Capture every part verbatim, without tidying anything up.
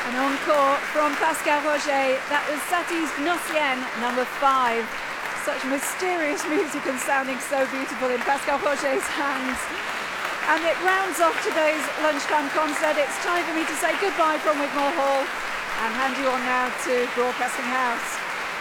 An encore from Pascal Roger. That was Satie's Gnossienne, number five. Such mysterious music and sounding so beautiful in Pascal Roger's hands. And it rounds off today's lunchtime concert. It's time for me to say goodbye from Wigmore Hall and hand you on now to Broadcasting House.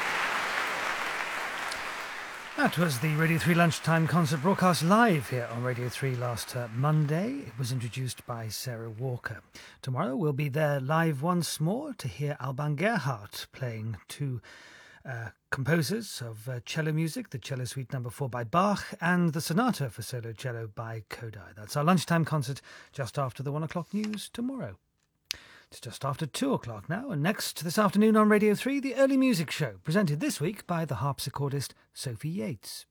That was the Radio three Lunchtime Concert broadcast live here on Radio three last uh, Monday. It was introduced by Sarah Walker. Tomorrow we'll be there live once more to hear Alban Gerhardt playing two uh, composers of uh, cello music, the Cello Suite number four by Bach and the Sonata for Solo Cello by Kodai. That's our lunchtime concert just after the one o'clock news tomorrow. It's just after two o'clock now, and next this afternoon on Radio three, the Early Music Show, presented this week by the harpsichordist Sophie Yates.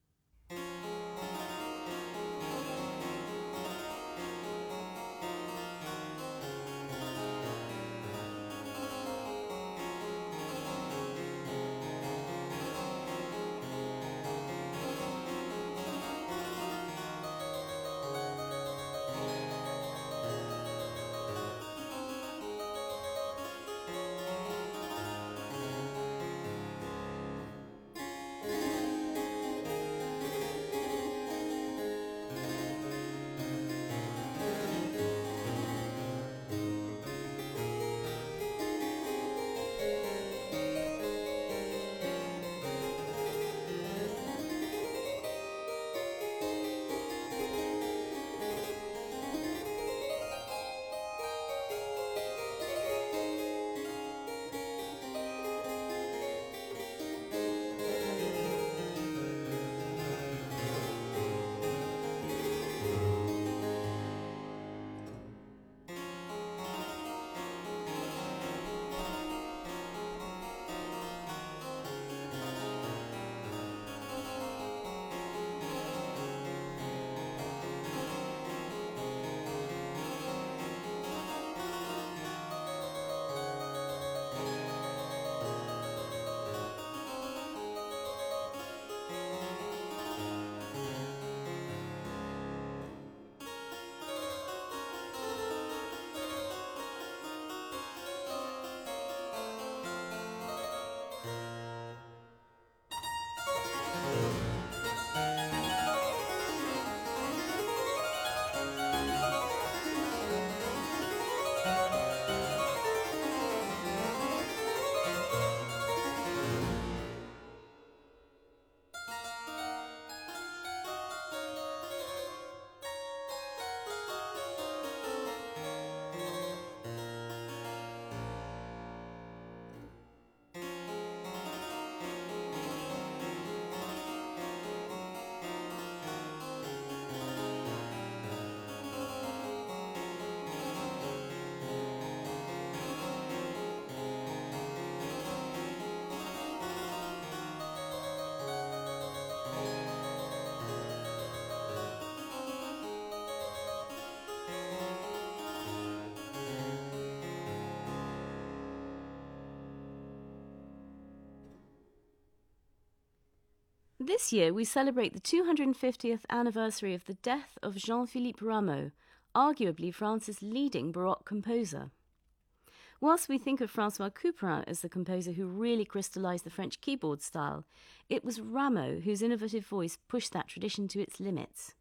This year we celebrate the two hundred fiftieth anniversary of the death of Jean-Philippe Rameau, arguably France's leading Baroque composer. Whilst we think of François Couperin as the composer who really crystallised the French keyboard style, it was Rameau whose innovative voice pushed that tradition to its limits.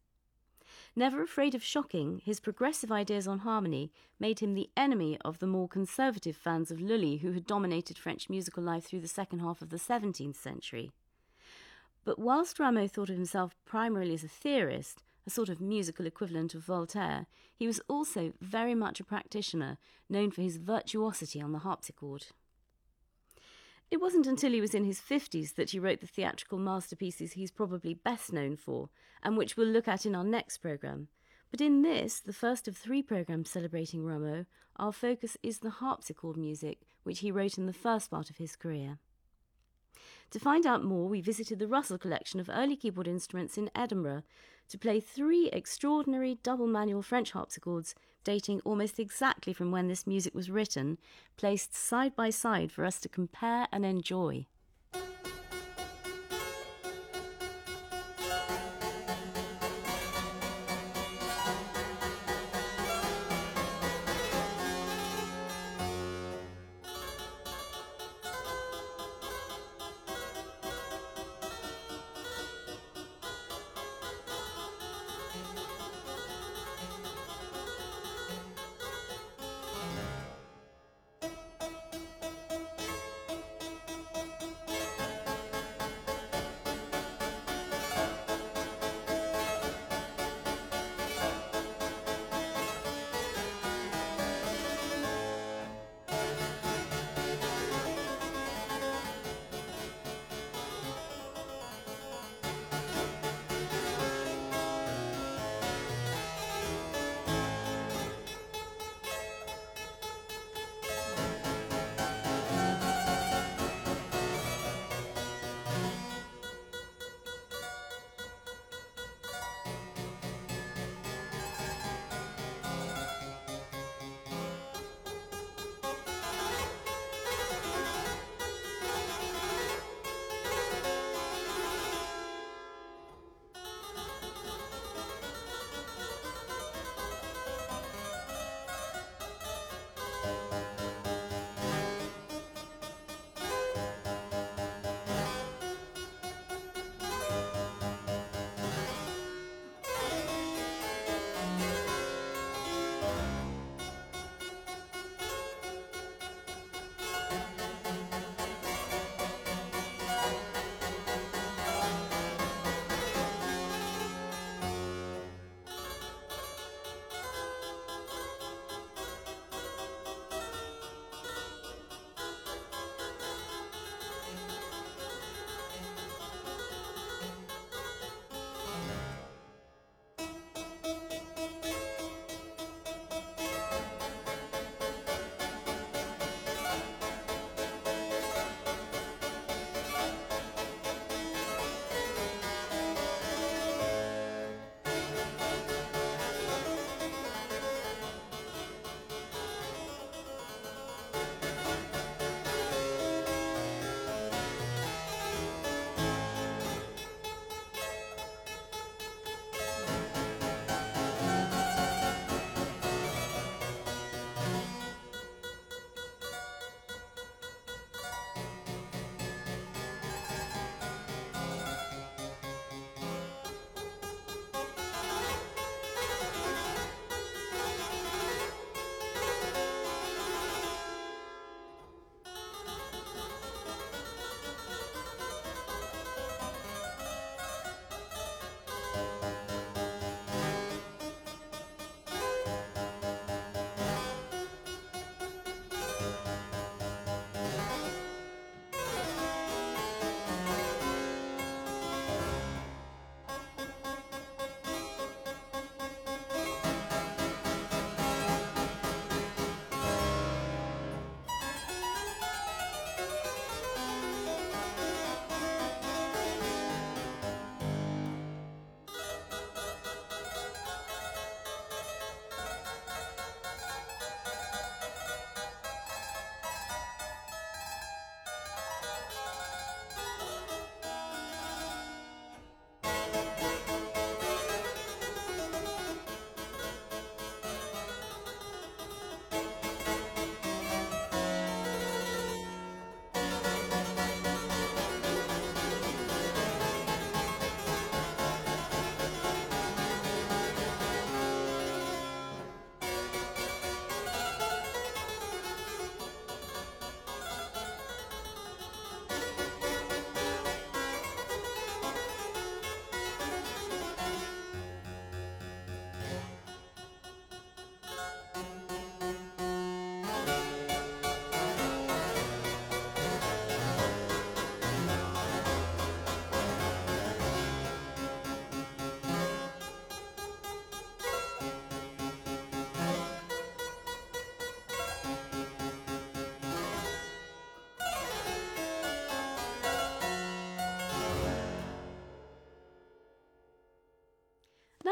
Never afraid of shocking, his progressive ideas on harmony made him the enemy of the more conservative fans of Lully who had dominated French musical life through the second half of the seventeenth century. But whilst Rameau thought of himself primarily as a theorist, a sort of musical equivalent of Voltaire, he was also very much a practitioner, known for his virtuosity on the harpsichord. It wasn't until he was in his fifties that he wrote the theatrical masterpieces he's probably best known for, and which we'll look at in our next programme. But in this, the first of three programmes celebrating Rameau, our focus is the harpsichord music, which he wrote in the first part of his career. To find out more, we visited the Russell collection of early keyboard instruments in Edinburgh to play three extraordinary double manual French harpsichords dating almost exactly from when this music was written, placed side by side for us to compare and enjoy.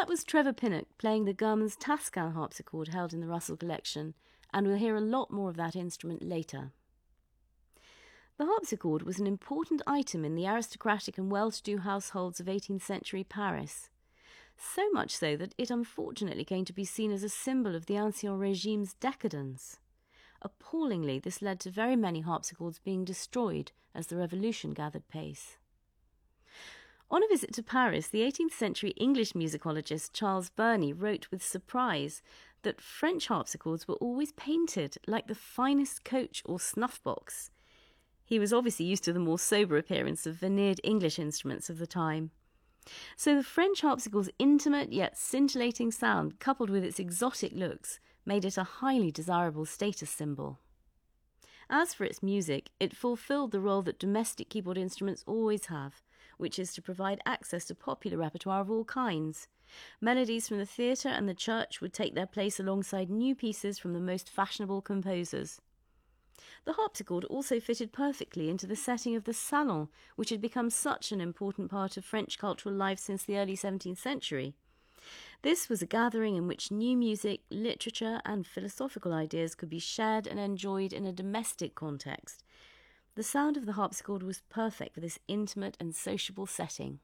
That was Trevor Pinnock playing the Garman's Taskin harpsichord held in the Russell collection, and we'll hear a lot more of that instrument later. The harpsichord was an important item in the aristocratic and well-to-do households of eighteenth century Paris, so much so that it unfortunately came to be seen as a symbol of the Ancien Regime's decadence. Appallingly, this led to very many harpsichords being destroyed as the revolution gathered pace. On a visit to Paris, the eighteenth century English musicologist Charles Burney wrote with surprise that French harpsichords were always painted like the finest coach or snuff box. He was obviously used to the more sober appearance of veneered English instruments of the time. So the French harpsichord's intimate yet scintillating sound, coupled with its exotic looks, made it a highly desirable status symbol. As for its music, it fulfilled the role that domestic keyboard instruments always have, which is to provide access to popular repertoire of all kinds. Melodies from the theatre and the church would take their place alongside new pieces from the most fashionable composers. The harpsichord also fitted perfectly into the setting of the salon, which had become such an important part of French cultural life since the early seventeenth century. This was a gathering in which new music, literature and philosophical ideas could be shared and enjoyed in a domestic context. The sound of the harpsichord was perfect for this intimate and sociable setting.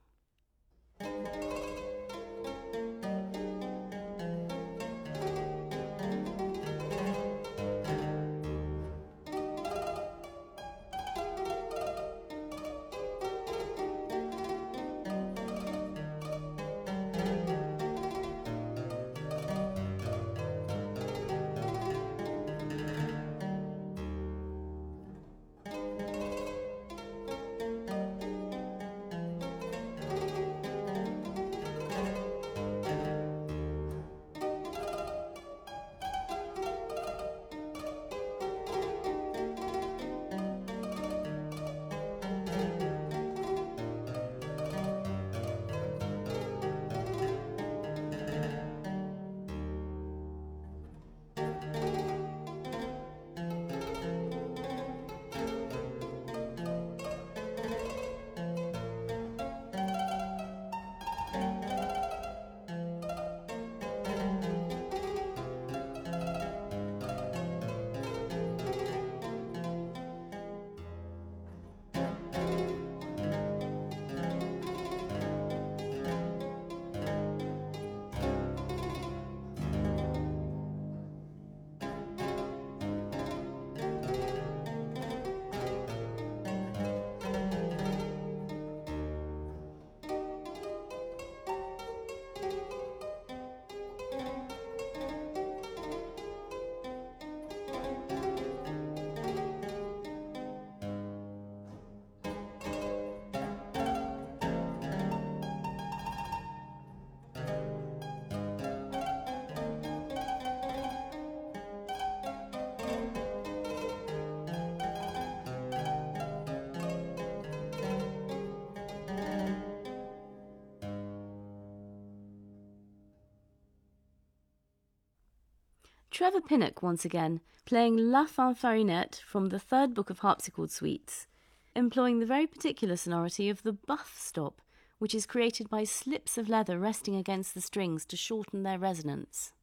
Trevor Pinnock once again, playing La Fanfarinette from the third book of harpsichord suites, employing the very particular sonority of the buff stop, which is created by slips of leather resting against the strings to shorten their resonance.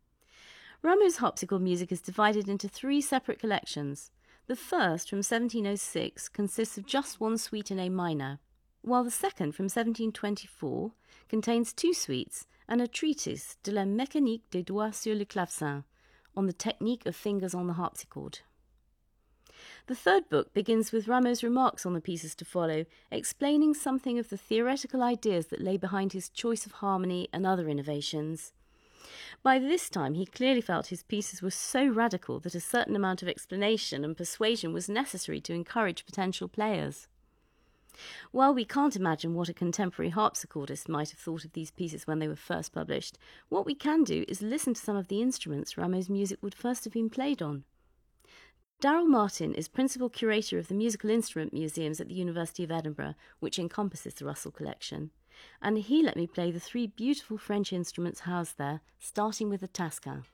Rameau's harpsichord music is divided into three separate collections. The first, from seventeen oh six, consists of just one suite in A minor, while the second, from seventeen twenty-four, contains two suites and a treatise de la mécanique des doigts sur le clavecin, on the technique of fingers on the harpsichord. The third book begins with Rameau's remarks on the pieces to follow, explaining something of the theoretical ideas that lay behind his choice of harmony and other innovations. By this time, he clearly felt his pieces were so radical that a certain amount of explanation and persuasion was necessary to encourage potential players. While we can't imagine what a contemporary harpsichordist might have thought of these pieces when they were first published, what we can do is listen to some of the instruments Rameau's music would first have been played on. Daryl Martin is principal curator of the Musical Instrument Museums at the University of Edinburgh, which encompasses the Russell collection, and he let me play the three beautiful French instruments housed there, starting with the Taskin.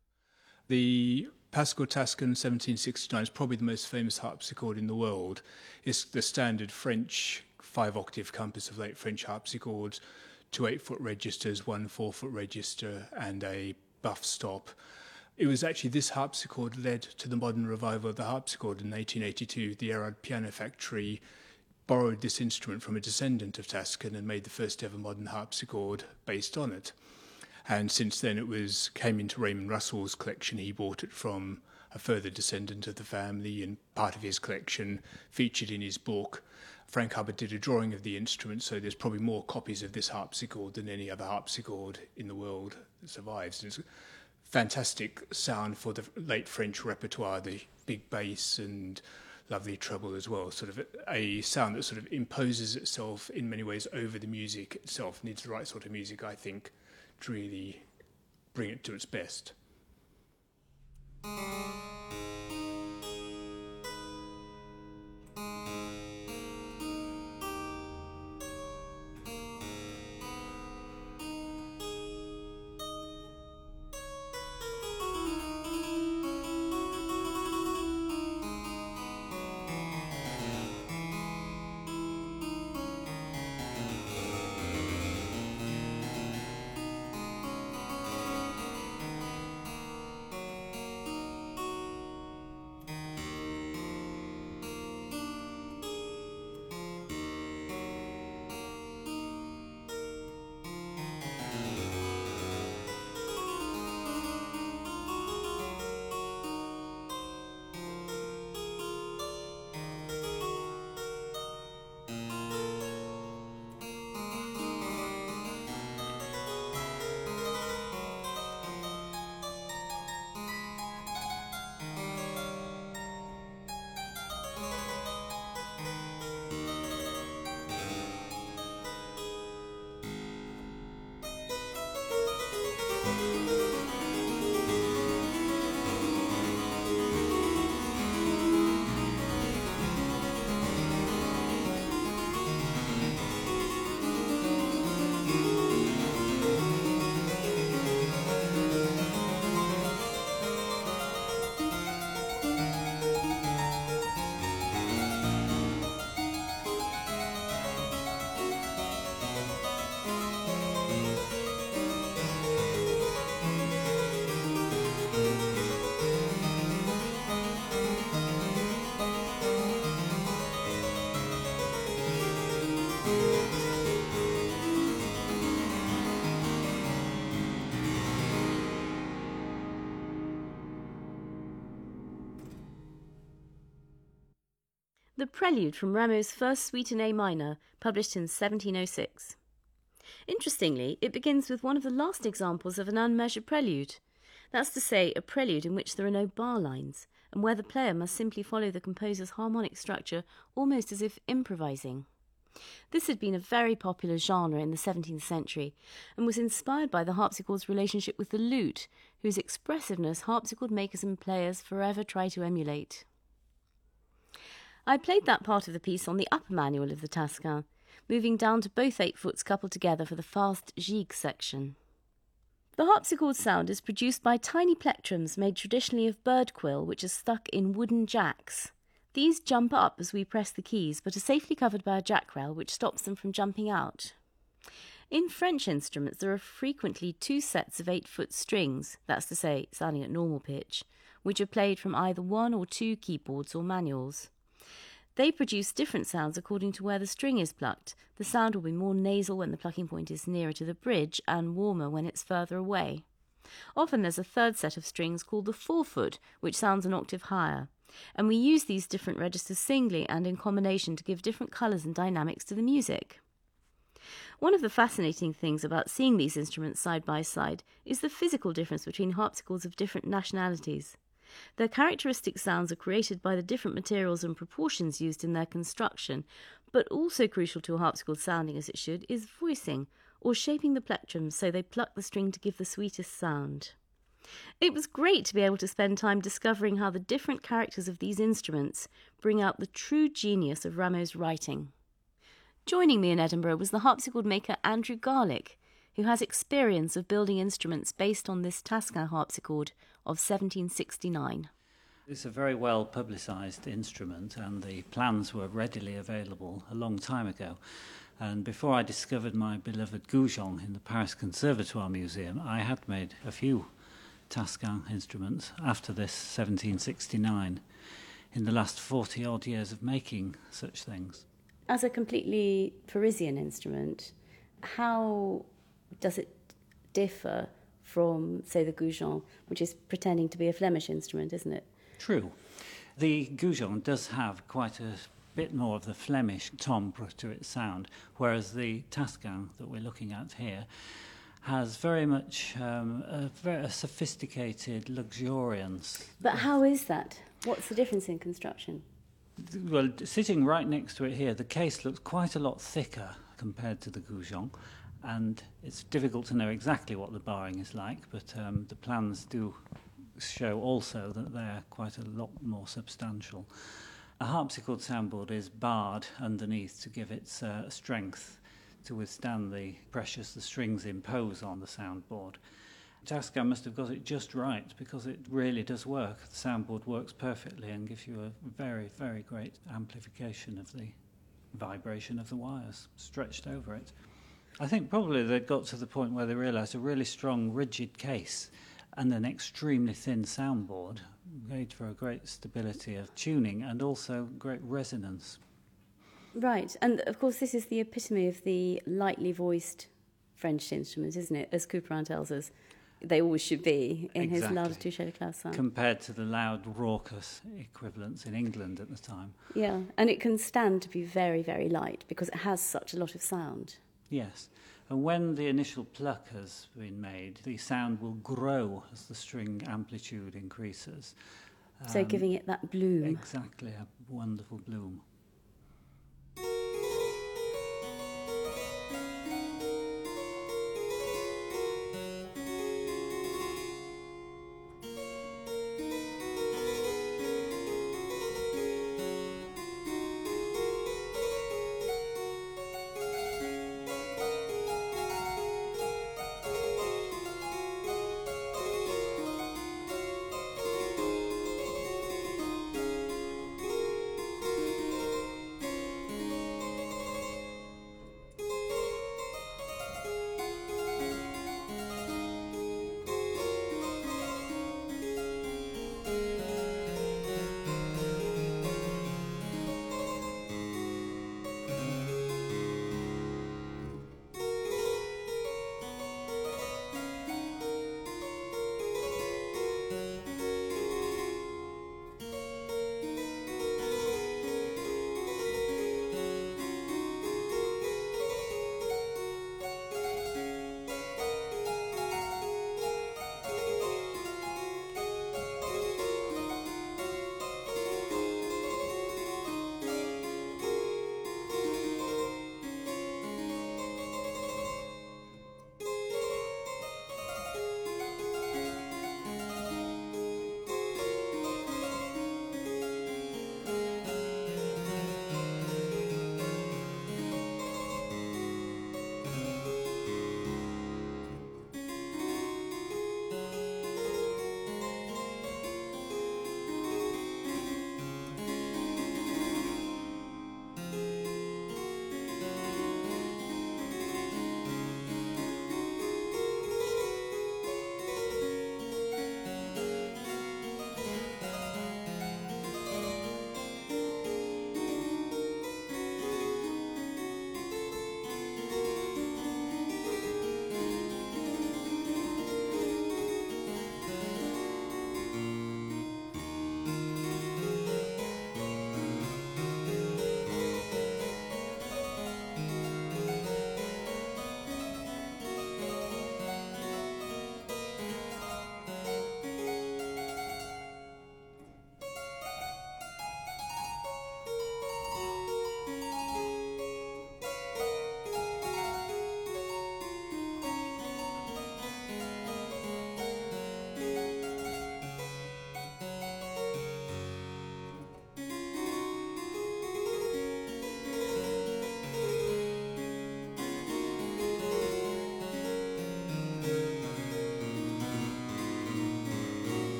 The Pascal Taskin seventeen sixty-nine is probably the most famous harpsichord in the world. It's the standard French five-octave compass of late French harpsichords, two eight-foot registers, one four-foot register, and a buff stop. It was actually this harpsichord led to the modern revival of the harpsichord in eighteen eighty-two. The Erard Piano Factory borrowed this instrument from a descendant of Taskin and made the first ever modern harpsichord based on it. And since then it was came into Raymond Russell's collection. He bought it from a further descendant of the family, and part of his collection featured in his book. Frank Hubbard did a drawing of the instrument, so there's probably more copies of this harpsichord than any other harpsichord in the world that survives. And it's a fantastic sound for the late French repertoire, the big bass and lovely treble as well. Sort of a sound that sort of imposes itself in many ways over the music itself. Needs the right sort of music, I think, to really bring it to its best. The Prelude from Rameau's first suite in A minor, published in seventeen oh six. Interestingly, it begins with one of the last examples of an unmeasured prelude. That's to say, a prelude in which there are no bar lines, and where the player must simply follow the composer's harmonic structure almost as if improvising. This had been a very popular genre in the seventeenth century, and was inspired by the harpsichord's relationship with the lute, whose expressiveness harpsichord makers and players forever try to emulate. I played that part of the piece on the upper manual of the Taskin, moving down to both eight foots coupled together for the fast gigue section. The harpsichord sound is produced by tiny plectrums made traditionally of bird quill, which are stuck in wooden jacks. These jump up as we press the keys, but are safely covered by a jack rail which stops them from jumping out. In French instruments there are frequently two sets of eight-foot strings, that's to say, sounding at normal pitch, which are played from either one or two keyboards or manuals. They produce different sounds according to where the string is plucked. The sound will be more nasal when the plucking point is nearer to the bridge and warmer when it's further away. Often there's a third set of strings called the four-foot, which sounds an octave higher, and we use these different registers singly and in combination to give different colours and dynamics to the music. One of the fascinating things about seeing these instruments side by side is the physical difference between harpsichords of different nationalities. Their characteristic sounds are created by the different materials and proportions used in their construction, but also crucial to a harpsichord sounding as it should is voicing, or shaping the plectrums so they pluck the string to give the sweetest sound. It was great to be able to spend time discovering how the different characters of these instruments bring out the true genius of Rameau's writing. Joining me in Edinburgh was the harpsichord maker Andrew Garlick, who has experience of building instruments based on this Taskin harpsichord of seventeen sixty-nine. It's a very well publicised instrument, and the plans were readily available a long time ago. And before I discovered my beloved goujon in the Paris Conservatoire Museum, I had made a few Tascam instruments after this seventeen sixty-nine, in the last forty odd years of making such things. As a completely Parisian instrument, how does it differ from, say, the goujon, which is pretending to be a Flemish instrument, isn't it? True. The goujon does have quite a bit more of the Flemish timbre to its sound, whereas the Tascam that we're looking at here has very much um, a very a sophisticated luxuriance. But how is that? What's the difference in construction? Well, sitting right next to it here, the case looks quite a lot thicker compared to the goujon, and it's difficult to know exactly what the barring is like, but um, the plans do show also that they're quite a lot more substantial. A harpsichord soundboard is barred underneath to give its uh, strength to withstand the pressures the strings impose on the soundboard. Tascam must have got it just right, because it really does work. The soundboard works perfectly and gives you a very, very great amplification of the vibration of the wires stretched over it. I think probably they got to the point where they realised a really strong, rigid case and an extremely thin soundboard made for a great stability of tuning and also great resonance. Right, and of course this is the epitome of the lightly voiced French instrument, isn't it? As Couperin tells us, they always should be in Exactly. his L'Art de toucher le clavecin. Compared to the loud, raucous equivalents in England at the time. Yeah, and it can stand to be very, very light because it has such a lot of sound. Yes, and when the initial pluck has been made, the sound will grow as the string amplitude increases. So Um, giving it that bloom. Exactly, a wonderful bloom.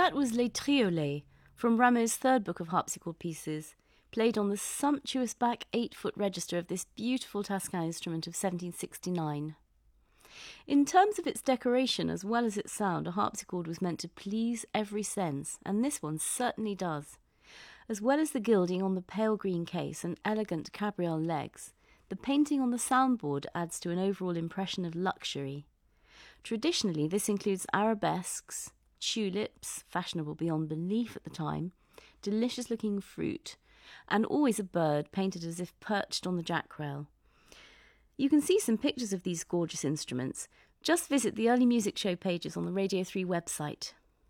That was Les Triolets, from Rameau's third book of harpsichord pieces, played on the sumptuous back eight-foot register of this beautiful Tascam instrument of seventeen sixty-nine. In terms of its decoration as well as its sound, a harpsichord was meant to please every sense, and this one certainly does. As well as the gilding on the pale green case and elegant cabriole legs, the painting on the soundboard adds to an overall impression of luxury. Traditionally, this includes arabesques, tulips, fashionable beyond belief at the time, delicious-looking fruit, and always a bird painted as if perched on the jackrail. You can see some pictures of these gorgeous instruments. Just visit the early music show pages on the Radio three website.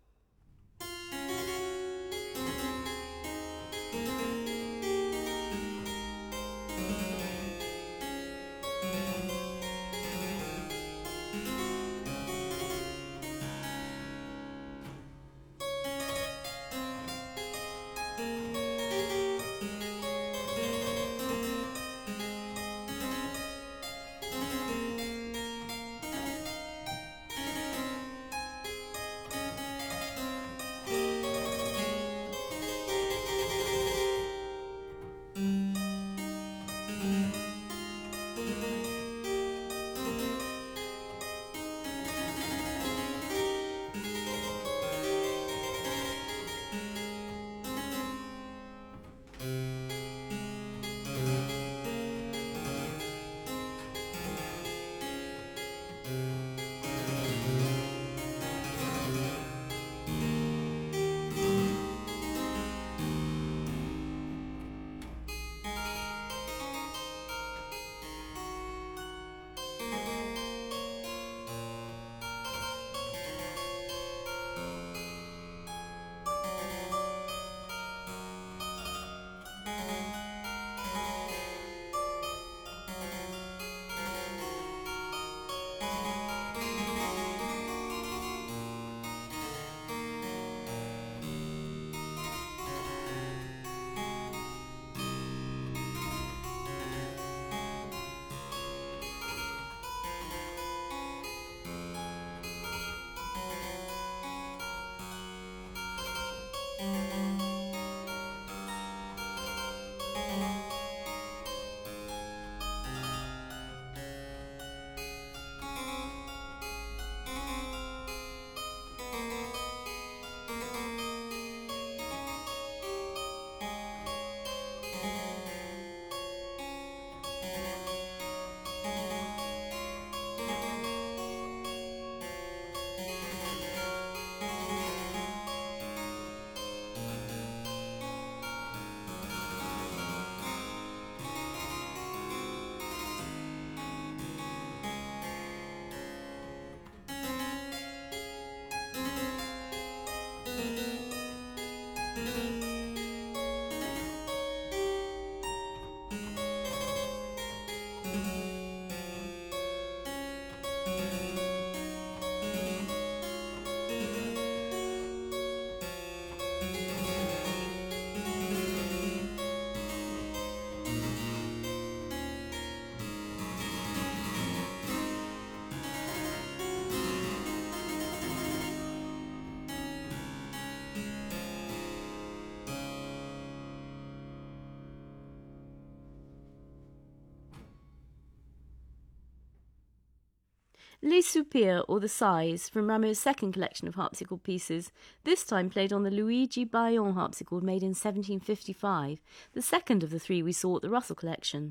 Les Soupirs, or The Sighs, from Rameau's second collection of harpsichord pieces, this time played on the Luigi Baillon harpsichord made in seventeen fifty-five, the second of the three we saw at the Russell collection.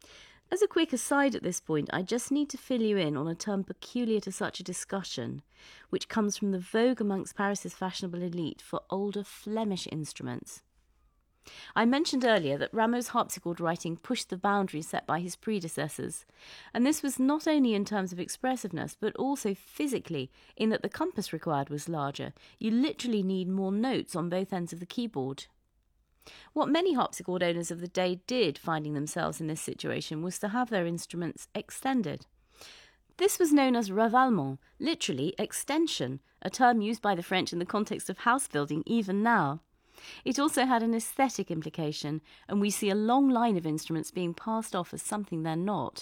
As a quick aside at this point, I just need to fill you in on a term peculiar to such a discussion, which comes from the vogue amongst Paris's fashionable elite for older Flemish instruments. I mentioned earlier that Rameau's harpsichord writing pushed the boundaries set by his predecessors, and this was not only in terms of expressiveness, but also physically, in that the compass required was larger. You literally need more notes on both ends of the keyboard. What many harpsichord owners of the day did, finding themselves in this situation, was to have their instruments extended. This was known as ravalement, literally extension, a term used by the French in the context of house building even now. It also had an aesthetic implication, and we see a long line of instruments being passed off as something they're not.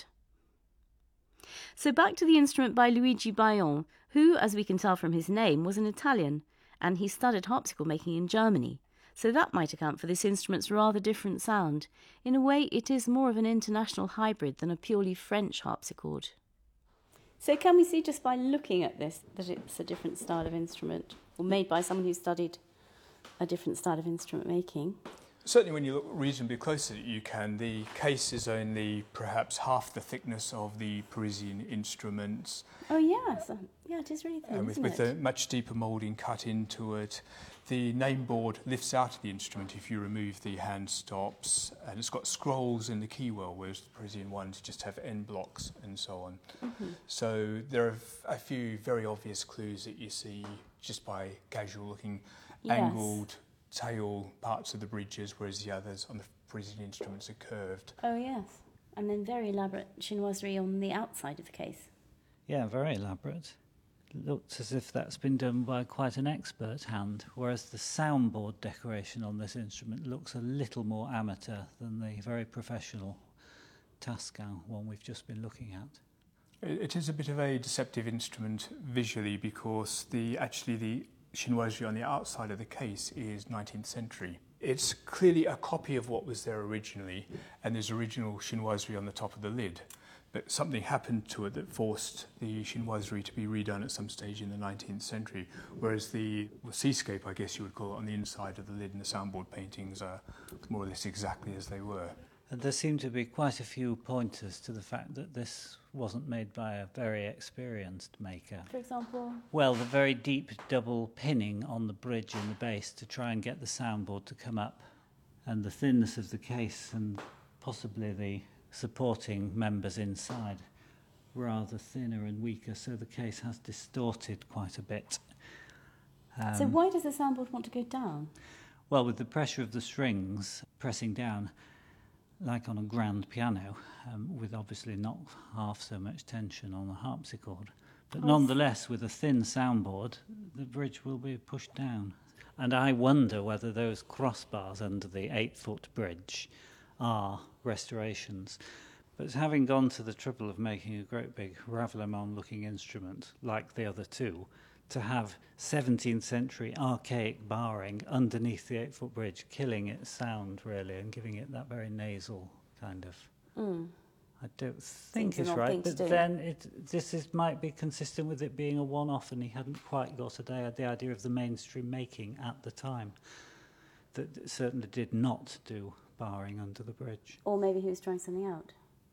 So back to the instrument by Luigi Baillon, who, as we can tell from his name, was an Italian, and he studied harpsichord making in Germany, so that might account for this instrument's rather different sound. In a way, it is more of an international hybrid than a purely French harpsichord. So can we see just by looking at this that it's a different style of instrument, or made by someone who studied a different style of instrument making? Certainly when you look reasonably close at it, you can. The case is only perhaps half the thickness of the Parisian instruments. Oh, yes. Yeah, it is really thin, and with, isn't with it? a much deeper moulding cut into it. The name board lifts out of the instrument if you remove the hand stops, and it's got scrolls in the keywell, whereas the Parisian ones just have end blocks and so on. Mm-hmm. So there are a few very obvious clues that you see just by casual looking, Yes. angled tail parts of the bridges, whereas the others on the Parisian instruments are curved. Oh, yes. And then very elaborate chinoiserie on the outside of the case. Yeah, very elaborate. It looks as if that's been done by quite an expert hand, whereas the soundboard decoration on this instrument looks a little more amateur than the very professional Tascam one we've just been looking at. It is a bit of a deceptive instrument visually because the actually the chinoiserie on the outside of the case is nineteenth century. It's clearly a copy of what was there originally, and there's original chinoiserie on the top of the lid. But something happened to it that forced the chinoiserie to be redone at some stage in the nineteenth century, whereas the seascape, I guess you would call it, on the inside of the lid and the soundboard paintings are more or less exactly as they were. And there seem to be quite a few pointers to the fact that this wasn't made by a very experienced maker. For example? Well, the very deep double pinning on the bridge in the base to try and get the soundboard to come up, and the thinness of the case and possibly the supporting members inside rather thinner and weaker, so the case has distorted quite a bit. Um, So why does the soundboard want to go down? Well, with the pressure of the strings pressing down, like on a grand piano, um, with obviously not half so much tension on the harpsichord. But Oh, nonetheless, with a thin soundboard, the bridge will be pushed down. And I wonder whether those crossbars under the eight-foot bridge are restorations. But having gone to the trouble of making a great big Ravlemont-looking instrument, like the other two, to have seventeenth century archaic barring underneath the eight-foot bridge, killing its sound, really, and giving it that very nasal kind of... Mm. I don't think Seems it's an odd right, thing to but do. then it, this is, might be consistent with it being a one-off, and he hadn't quite got the, the idea of the mainstream making at the time. That it certainly did not do barring under the bridge. Or maybe he was trying something out.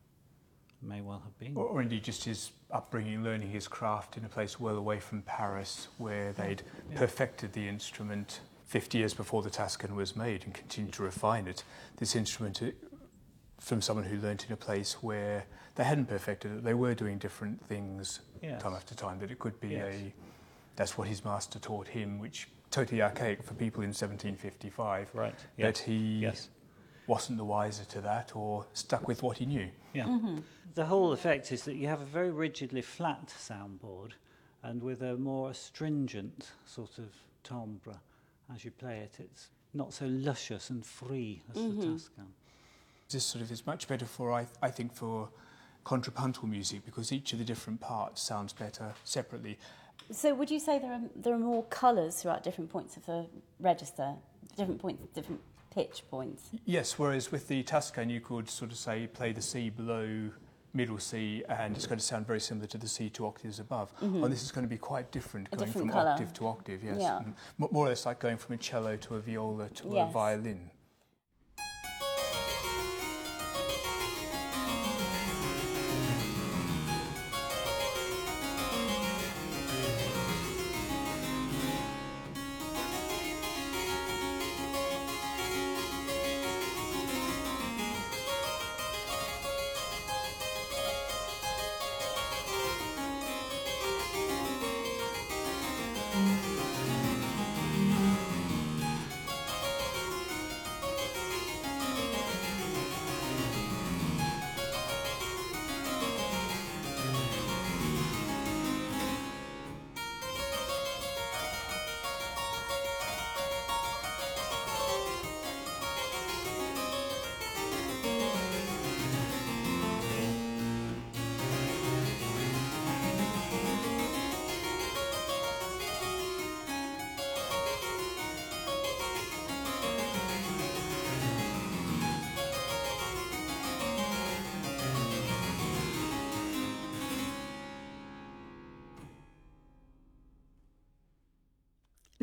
May well have been. Or, or indeed just his upbringing, learning his craft in a place well away from Paris, where they'd Yeah. perfected the instrument fifty years before the Tascam was made and continued to refine it. This instrument, uh, from someone who learnt in a place where they hadn't perfected it, they were doing different things Yes. time after time, that it could be Yes. a... That's what his master taught him, which totally archaic for people in seventeen fifty-five. Right. That Yes. he Yes. wasn't the wiser to that or stuck with what he knew. Yeah. Mm-hmm. The whole effect is that you have a very rigidly flat soundboard and with a more astringent sort of timbre as you play it. It's not so luscious and free as Mm-hmm. the Tascam. This sort of is much better for, I, I think, for contrapuntal music because each of the different parts sounds better separately. So would you say there are, there are more colours throughout different points of the register? Different points, different pitch points? Yes, whereas with the Tascam you could sort of say play the C below middle C and it's going to sound very similar to the C two octaves above. Mm-hmm. And this is going to be quite different, A going different from colour. octave to octave, yes. Yeah. And mo- more or less like going from a cello to a viola to a Yes. violin.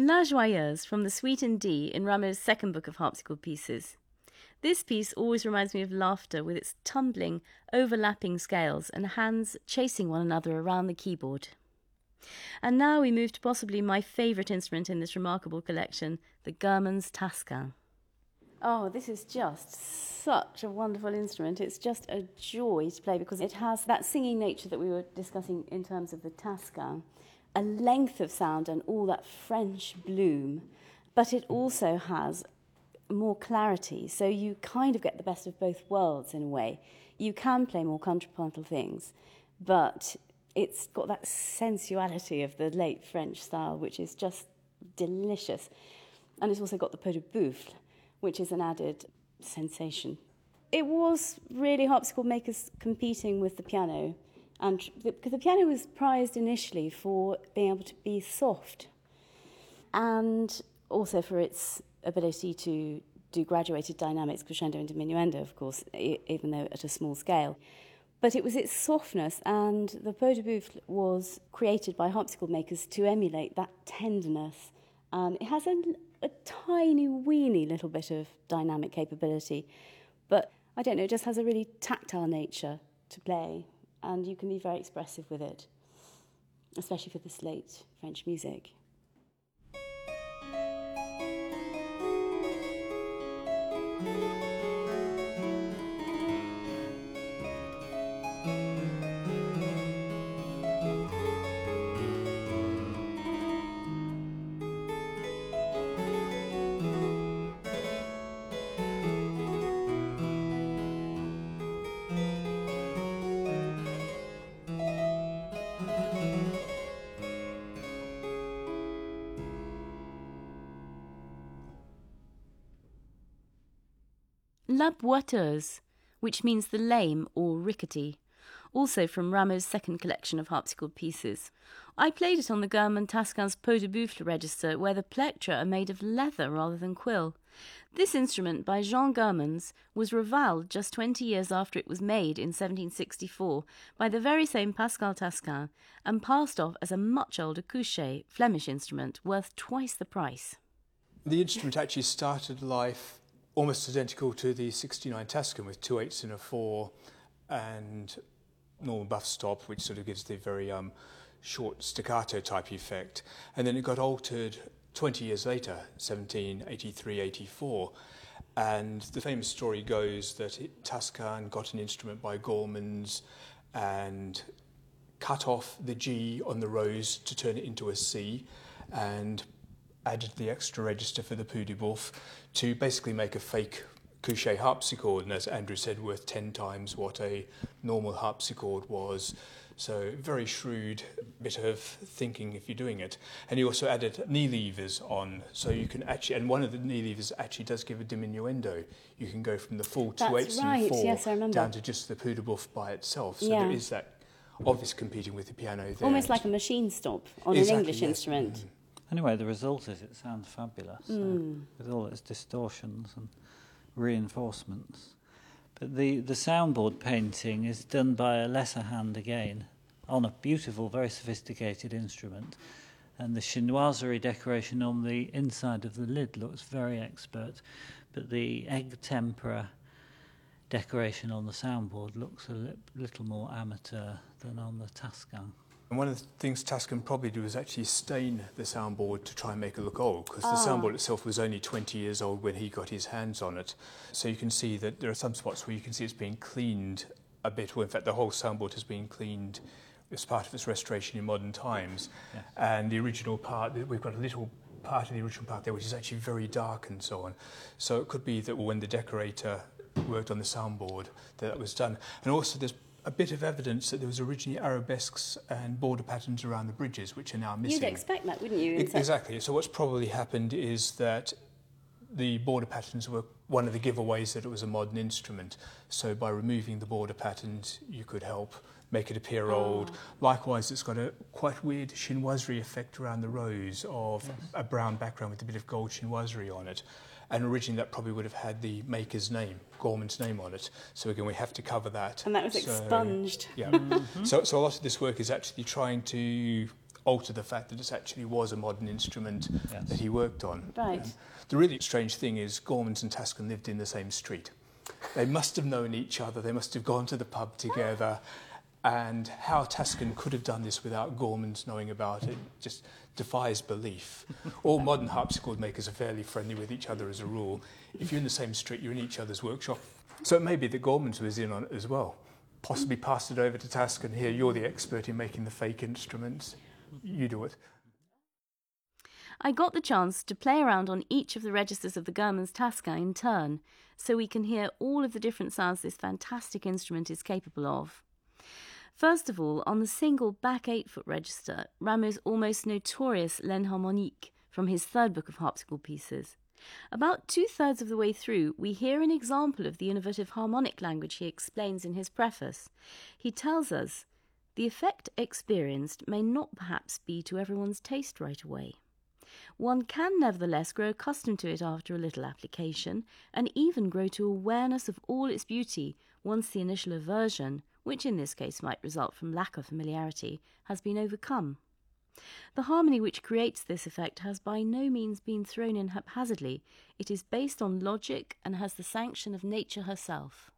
La Joyeuse from the Suite in D in Rameau's second book of harpsichord pieces. This piece always reminds me of laughter with its tumbling, overlapping scales and hands chasing one another around the keyboard. And now we move to possibly my favourite instrument in this remarkable collection, the German's Taskin. Oh, this is just such a wonderful instrument. It's just a joy to play because it has that singing nature that we were discussing in terms of the Taskin, a length of sound and all that French bloom, but it also has more clarity, so you kind of get the best of both worlds in a way. You can play more contrapuntal things, but it's got that sensuality of the late French style, which is just delicious. And it's also got the pot de bouffe, which is an added sensation. It was really harpsichord makers competing with the piano, and because the piano was prized initially for being able to be soft, and also for its ability to do graduated dynamics, crescendo and diminuendo, of course, e- even though at a small scale. But it was its softness, and the pot de bouffe was created by harpsichord makers to emulate that tenderness. And it has a, a tiny, weeny little bit of dynamic capability, but I don't know, it just has a really tactile nature to play, and you can be very expressive with it, especially for this late French music. La Boiteuse, which means the lame or rickety, also from Rameau's second collection of harpsichord pieces. I played it on the German Taskin's pot de bouffe register, where the plectra are made of leather rather than quill. This instrument by Jean Germans was reviled just twenty years after it was made in seventeen sixty-four by the very same Pascal Taskin, and passed off as a much older couché, Flemish instrument, worth twice the price. The instrument actually started life almost identical to the sixty-nine Taskin, with two eighths and a four and normal buff stop, which sort of gives the very um, short staccato type effect. And then it got altered twenty years later, seventeen eighty-three eighty-four. And the famous story goes that it, Taskin got an instrument by Gormans and cut off the G on the rose to turn it into a C, and added the extra register for the pot de bouffe to basically make a fake couché harpsichord, and as Andrew said, worth ten times what a normal harpsichord was. So very shrewd bit of thinking if you're doing it. And he also added knee levers on, so you can actually, and one of the knee levers actually does give a diminuendo. You can go from the full two eighths right. and four Yes, I remember. down to just the pot de bouffe by itself. So Yeah. there is that obvious competing with the piano there. Almost like a machine stop on Exactly, an English yes. instrument. Mm. Anyway, the result is it sounds fabulous, Mm. uh, with all its distortions and reinforcements. But the, the soundboard painting is done by a lesser hand again, on a beautiful, very sophisticated instrument. And the chinoiserie decoration on the inside of the lid looks very expert, but the egg tempera decoration on the soundboard looks a li- little more amateur than on the Taskin. And one of the things Taskin probably did was actually stain the soundboard to try and make it look old, because Ah. the soundboard itself was only twenty years old when he got his hands on it. So you can see that there are some spots where you can see it's being cleaned a bit, or in fact the whole soundboard has been cleaned as part of its restoration in modern times. Yes. And the original part, we've got a little part of the original part there which is actually very dark and so on. So it could be that when the decorator worked on the soundboard that, that was done. And also there's a bit of evidence that there was originally arabesques and border patterns around the bridges, which are now missing. You'd expect that, wouldn't you? in E- such- Exactly. So what's probably happened is that the border patterns were one of the giveaways that it was a modern instrument. So by removing the border patterns, you could help make it appear old. Likewise, it's got a quite weird chinoiserie effect around the rose of Yes. a brown background with a bit of gold chinoiserie on it. And originally that probably would have had the maker's name, Gorman's name on it. So again, we have to cover that. And that was So, expunged. Yeah. so, so a lot of this work is actually trying to alter the fact that it actually was a modern instrument Yes. that he worked on. Right. Um, the really strange thing is Gormans and Taskin lived in the same street. They must have known each other, they must have gone to the pub together, and how Taskin could have done this without Gormans knowing about it just defies belief. All modern harpsichord makers are fairly friendly with each other as a rule. If you're in the same street, you're in each other's workshop. So it may be that Gormans was in on it as well. Possibly passed it over to Taskin. Here, you're the expert in making the fake instruments. You do it. I got the chance to play around on each of the registers of the Germans Tasca in turn, so we can hear all of the different sounds this fantastic instrument is capable of. First of all, on the single back eight-foot register, Rameau's almost notorious L'Enharmonique from his third book of harpsichord pieces. About two-thirds of the way through, we hear an example of the innovative harmonic language he explains in his preface. He tells us, the effect experienced may not perhaps be to everyone's taste right away. One can nevertheless grow accustomed to it after a little application, and even grow to awareness of all its beauty once the initial aversion, which in this case might result from lack of familiarity, has been overcome. The harmony which creates this effect has by no means been thrown in haphazardly. It is based on logic and has the sanction of nature herself.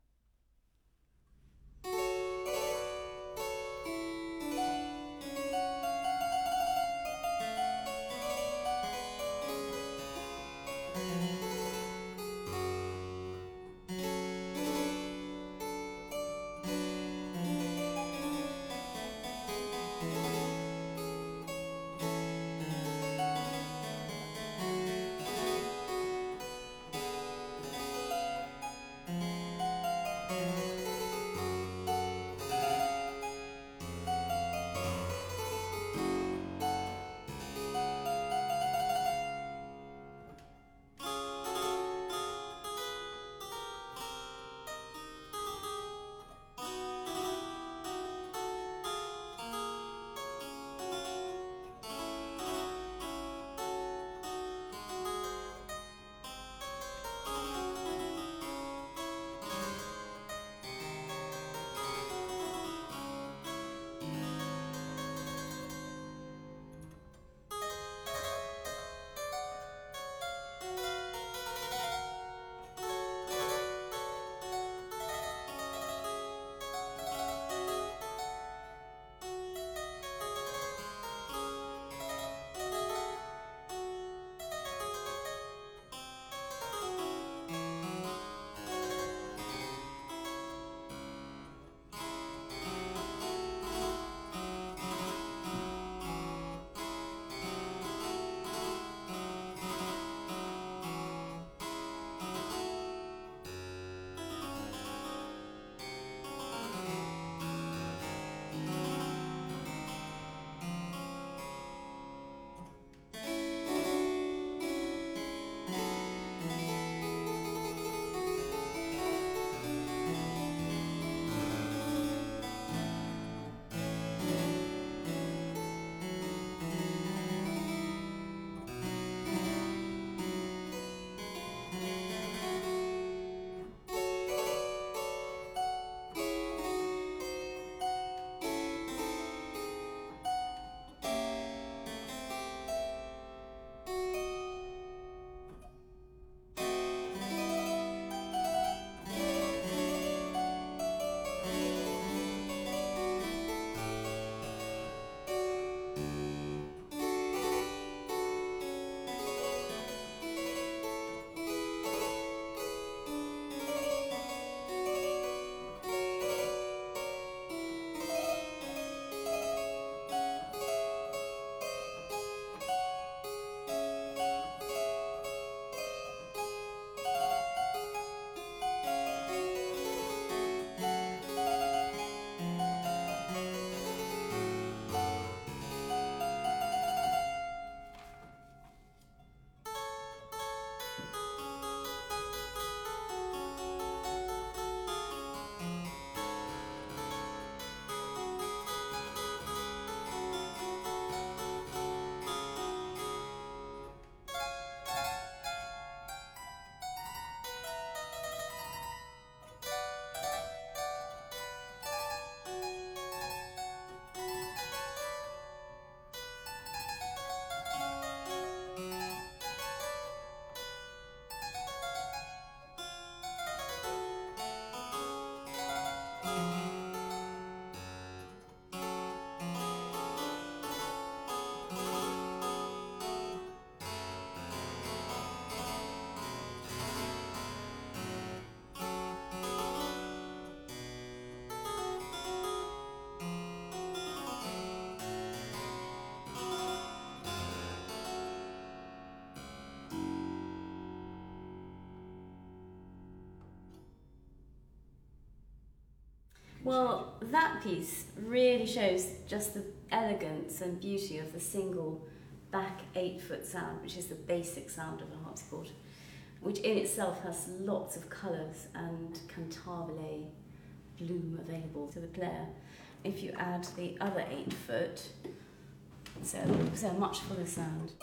Well, that piece really shows just the elegance and beauty of the single back eight-foot sound, which is the basic sound of a harpsichord, which in itself has lots of colours and cantabile bloom available to the player. If you add the other eight-foot, so, so a much fuller sound.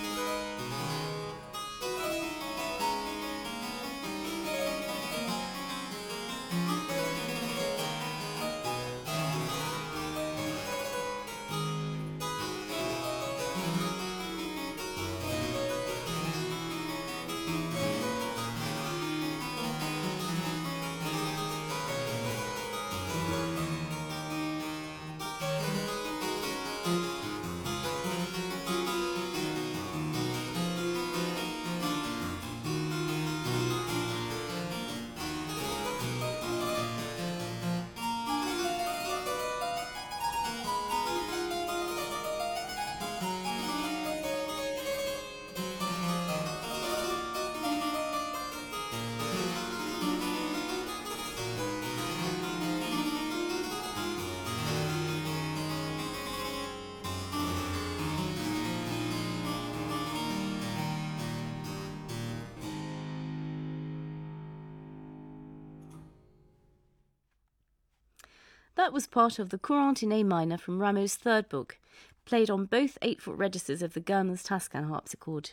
That was part of the Courante in A minor from Rameau's third book, played on both eight-foot registers of the Gurman's Tascan harpsichord.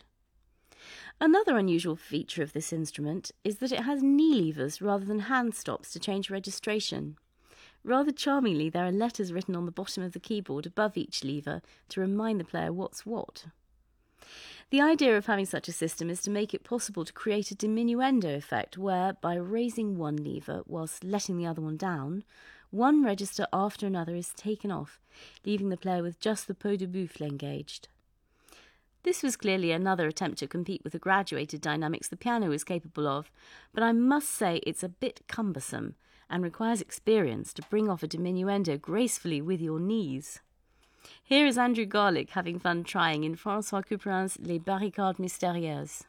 Another unusual feature of this instrument is that it has knee levers rather than hand stops to change registration. Rather charmingly, there are letters written on the bottom of the keyboard above each lever to remind the player what's what. The idea of having such a system is to make it possible to create a diminuendo effect where, by raising one lever whilst letting the other one down, one register after another is taken off, leaving the player with just the pot de buffle engaged. This was clearly another attempt to compete with the graduated dynamics the piano is capable of, but I must say it's a bit cumbersome and requires experience to bring off a diminuendo gracefully with your knees. Here is Andrew Garlick having fun trying in François Couperin's Les Barricades Mystérieuses.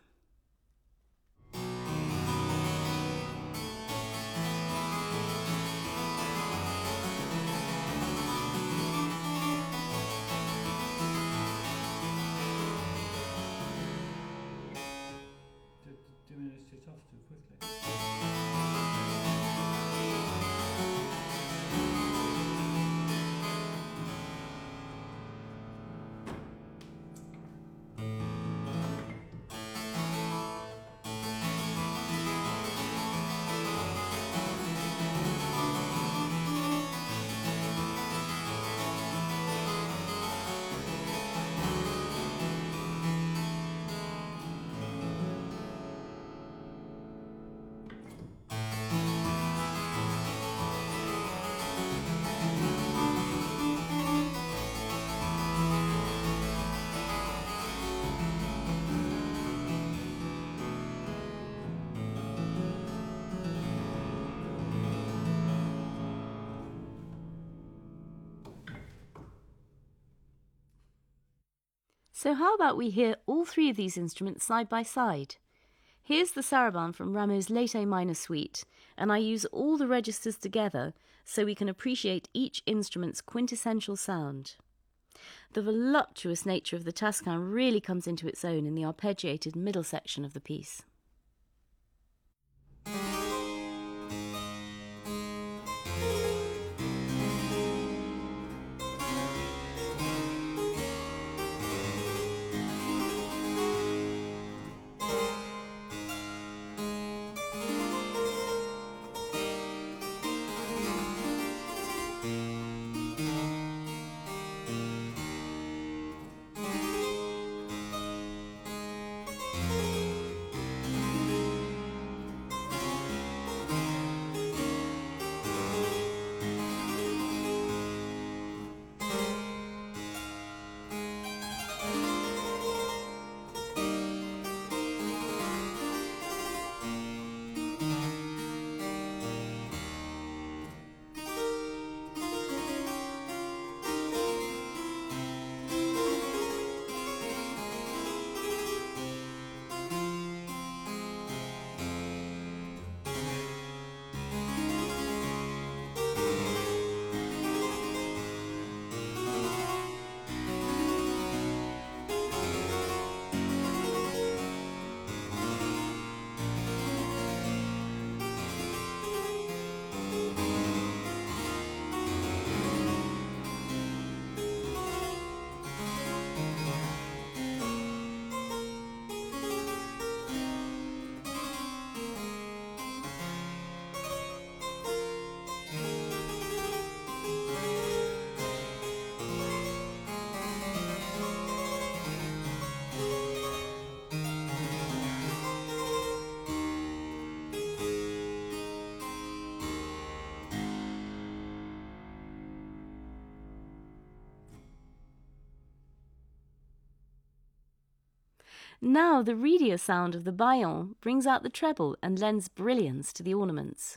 Diminished it off too quickly. So how about we hear all three of these instruments side by side? Here's the sarabande from Rameau's Late A minor suite, and I use all the registers together so we can appreciate each instrument's quintessential sound. The voluptuous nature of the Tascan really comes into its own in the arpeggiated middle section of the piece. Now the reedier sound of the baillon brings out the treble and lends brilliance to the ornaments.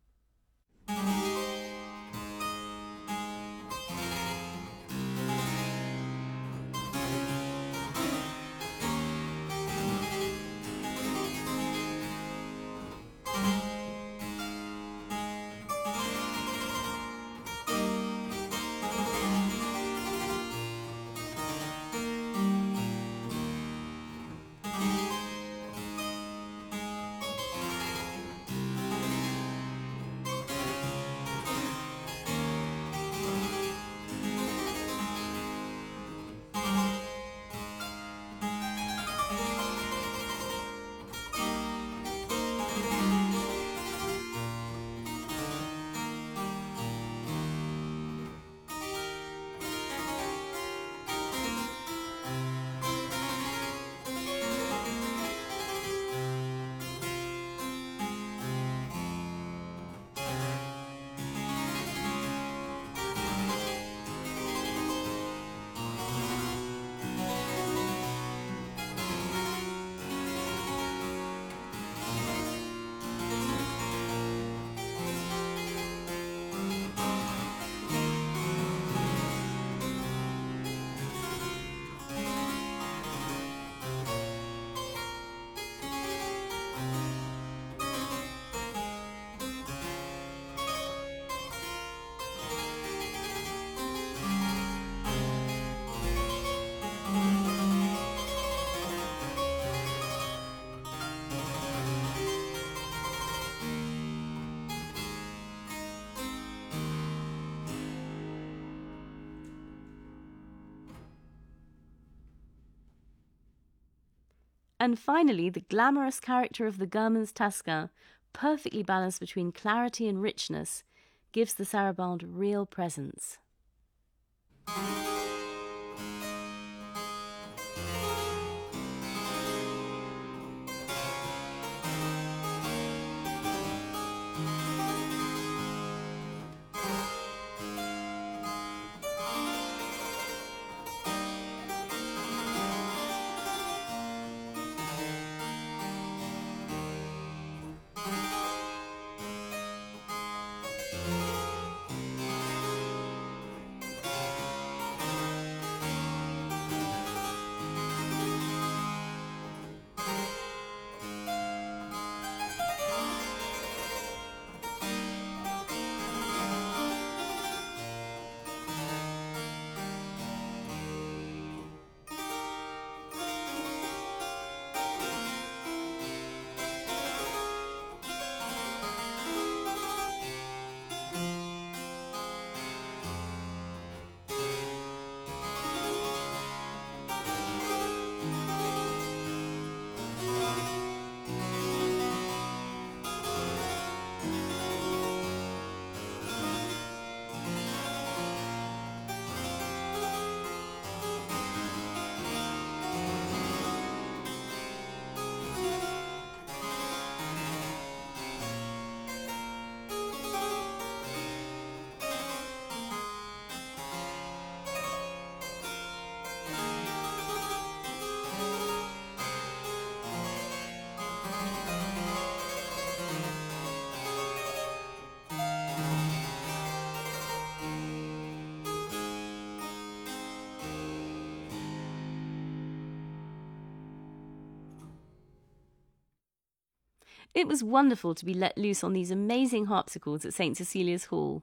And finally, the glamorous character of the German's Tasca, perfectly balanced between clarity and richness, gives the sarabande real presence. It was wonderful to be let loose on these amazing harpsichords at Saint Cecilia's Hall.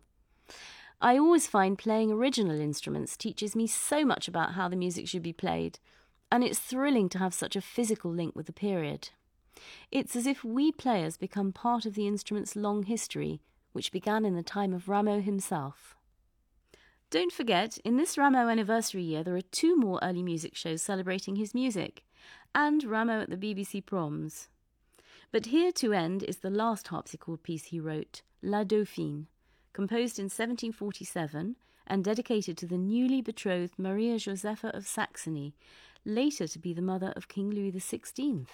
I always find playing original instruments teaches me so much about how the music should be played, and it's thrilling to have such a physical link with the period. It's as if we players become part of the instrument's long history, which began in the time of Rameau himself. Don't forget, in this Rameau anniversary year there are two more early music shows celebrating his music, and Rameau at the B B C Proms. But here to end is the last harpsichord piece he wrote, La Dauphine, composed in seventeen forty-seven and dedicated to the newly betrothed Maria Josepha of Saxony, later to be the mother of King Louis the sixteenth.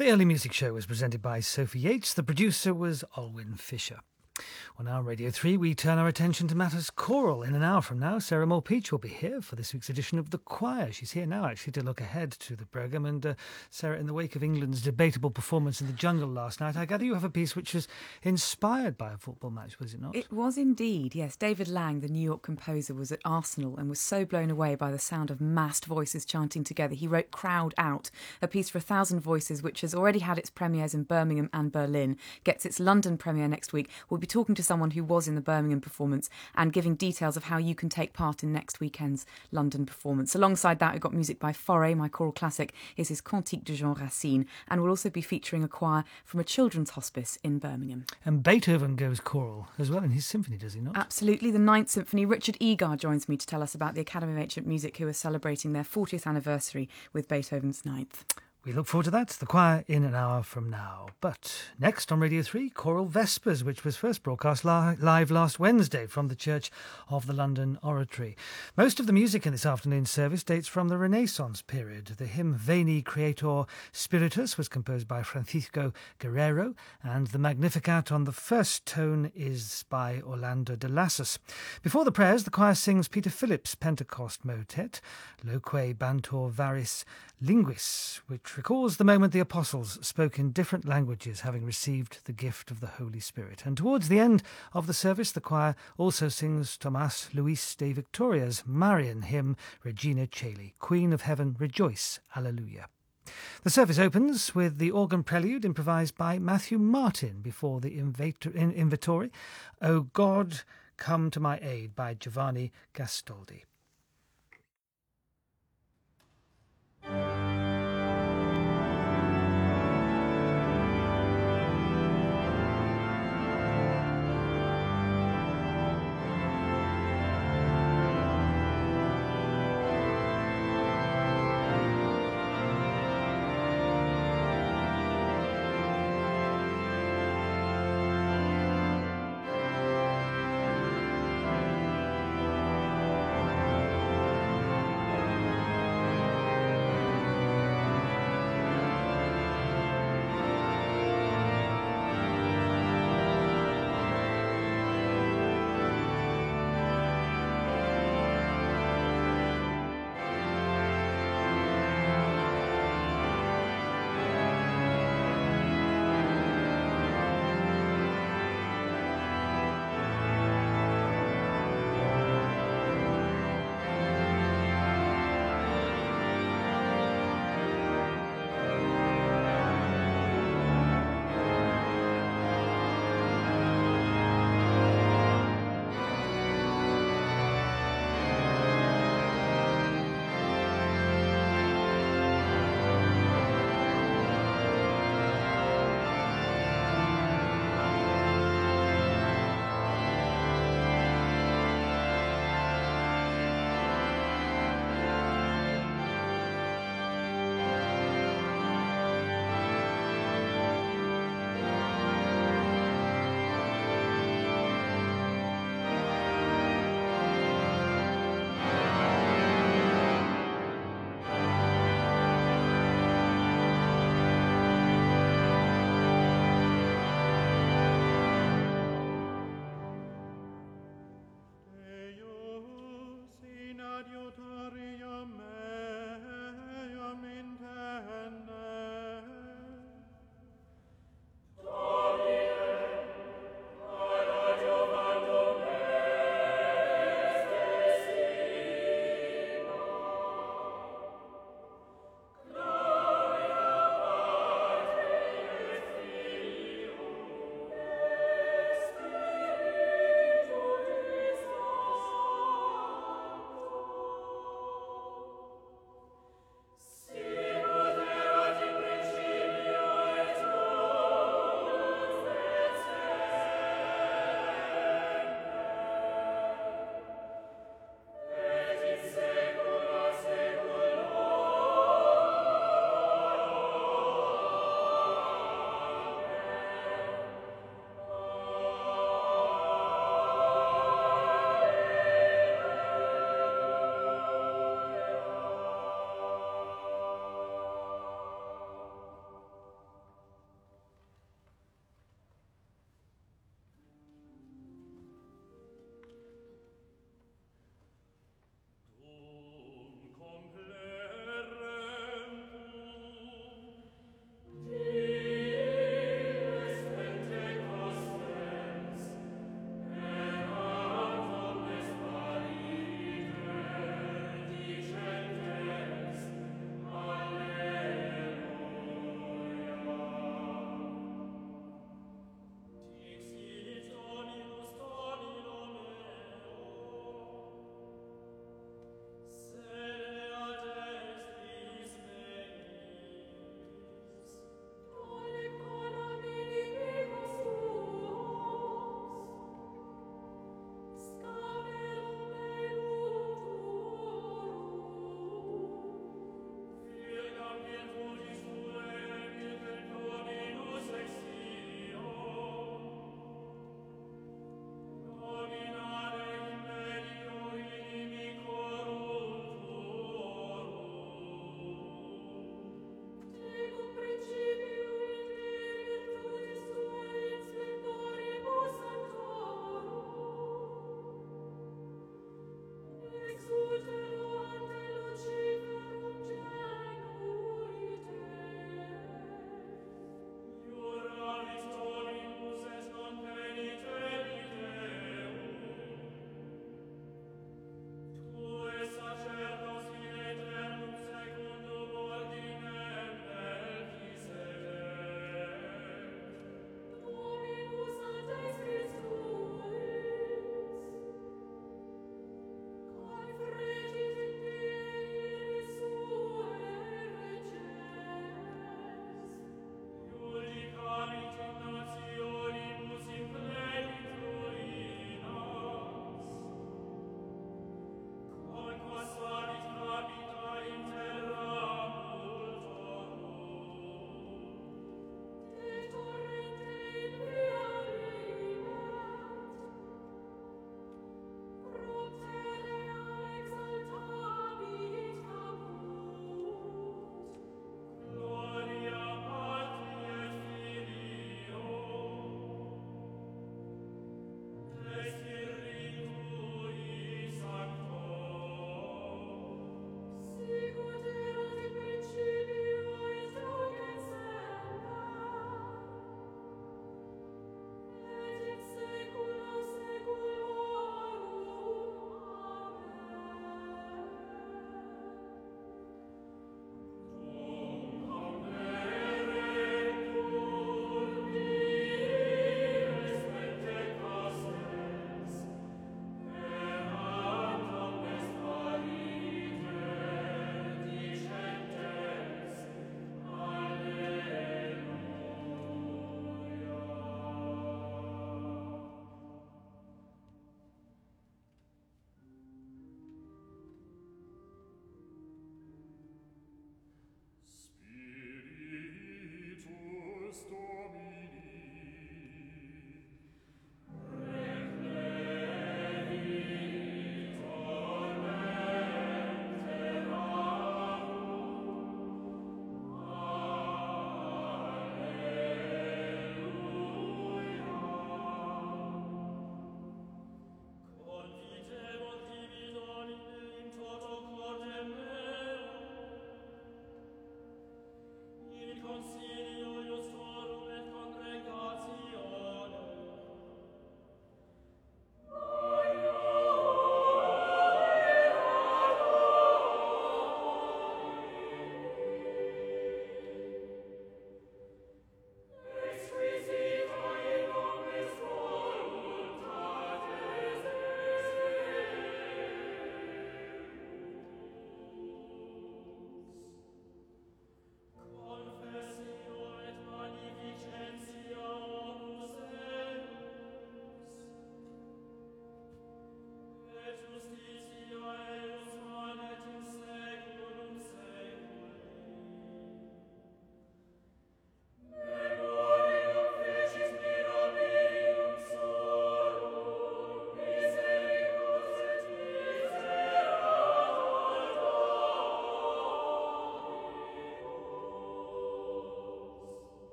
The Early Music Show was presented by Sophie Yates. The producer was Olwyn Fisher. On our Radio three, we turn our attention to matters choral. In an hour from now, Sarah Moore-Peach will be here for this week's edition of The Choir. She's here now, actually, to look ahead to the programme. And, uh, Sarah, in the wake of England's debatable performance in the jungle last night, I gather you have a piece which was inspired by a football match, was it not? It was indeed, yes. David Lang, the New York composer, was at Arsenal and was so blown away by the sound of massed voices chanting together. He wrote Crowd Out, a piece for a thousand voices, which has already had its premieres in Birmingham and Berlin, gets its London premiere next week. We'll be talking to someone who was in the Birmingham performance and giving details of how you can take part in next weekend's London performance. Alongside that, we've got music by Fauré. My choral classic is his Cantique de Jean Racine, and we'll also be featuring a choir from a children's hospice in Birmingham. And Beethoven goes choral as well in his symphony, does he not? Absolutely, the Ninth Symphony. Richard Egar joins me to tell us about the Academy of Ancient Music, who are celebrating their fortieth anniversary with Beethoven's Ninth. We look forward to that, the choir, in an hour from now. But next on Radio three, Choral Vespers, which was first broadcast li- live last Wednesday from the Church of the London Oratory. Most of the music in this afternoon's service dates from the Renaissance period. The hymn Veni Creator Spiritus was composed by Francisco Guerrero, and the Magnificat on the first tone is by Orlando de Lassus. Before the prayers, the choir sings Peter Phillips' Pentecost motet, Loque Bantor Varis Linguis, which recalls the moment the apostles spoke in different languages, having received the gift of the Holy Spirit. And towards the end of the service, the choir also sings Tomás Luis de Victoria's Marian hymn, Regina Caeli, Queen of Heaven, Rejoice, Alleluia. The service opens with the organ prelude improvised by Matthew Martin before the Invitori, O God, Come to My Aid by Giovanni Gastoldi.